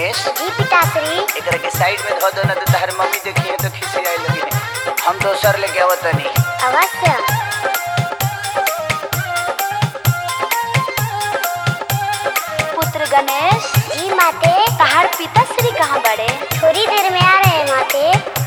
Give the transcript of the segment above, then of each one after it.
गणेश जी पिताश्री। एकरा के साइड में धो दो ना तो तहर मम्मी देखी है तो खिसियाए लगी है। हम दोसर लेके आवत नहीं। अवश्य। पुत्र गणेश। जी माते। तहार पिताश्री कहाँ बड़े? थोड़ी देर में आ रहे हैं माते।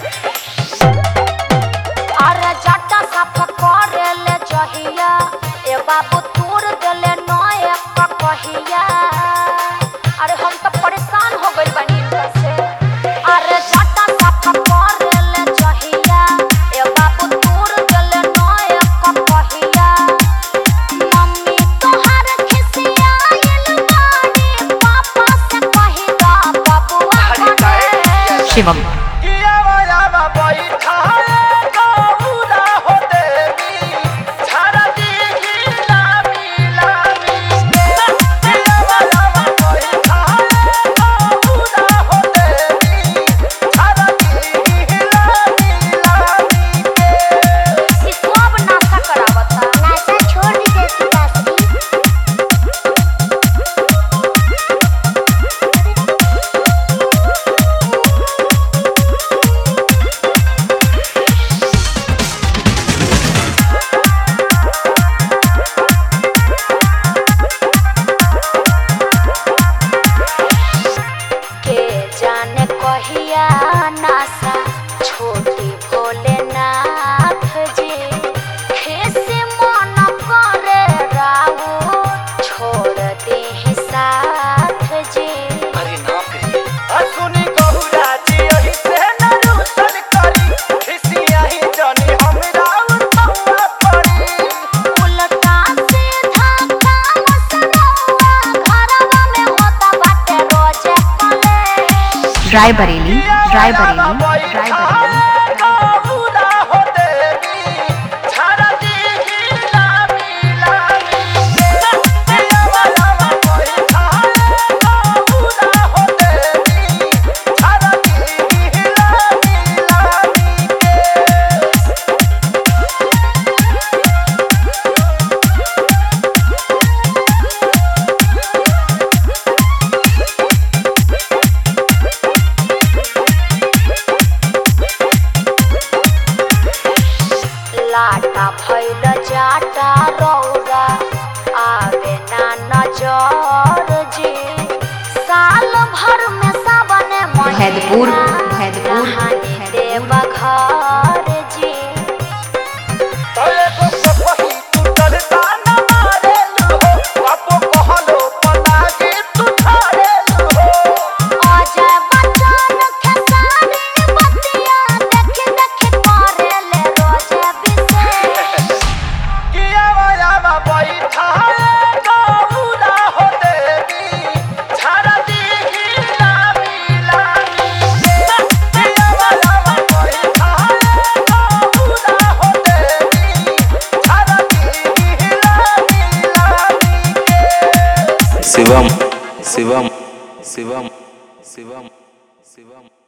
अरे जटा साफ करे ले जहिया ए बाबू तोड़ देले नए कहिया। अरे हम तो परेशान हो गइल बानी इनका से। अरे जटा साफ करे ले जहिया ए बाबू तोड़ देले नए कहिया। मम्मी तोहार खिसियाइल बानी पापा से कहि दा बबुआ बने। शिवम नासा छोड़ दीजिए पिताश्री। के जाने कहिया नासा छोटी भोलेनाथ जी। खेसे मन करे राहु छोड़ दे साथ जी। अरे ना करिए सुनी गहुरा जी यही से न रूसन करी खिसिया ही जानी हमरा उठवा पड़ी। उल्टा सीधा काम सनौआ घरवा में होता बाटे रोजे पले। रायबरेली गहुरा हो देवी छाड़ा दी हिला मिलामी। देवला कोई खाए गहुरा हो देवी छाड़ा दी हिला मिलामी के। लाटा भइल जाटा रौरा आवे ना नजर जी। साल भर में सावन भैदपुर कहानी देव घर जी। तोरे को कहीं तू डरता न मारेलू हो बापो कहलो पलागे तू ठाड़ेलू हो। अजय बच्चन खेसारी बतिया देख देख करे ले रोजे विशेष। किया वाला बैठा है गहुरा हो देवी छाड़ा दी हिला मिलामी। किया वाला बैठा है गहुरा हो देवी छाड़ा दी हिला मिलामी के। शिवम शिवम शिवम शिवम शिवम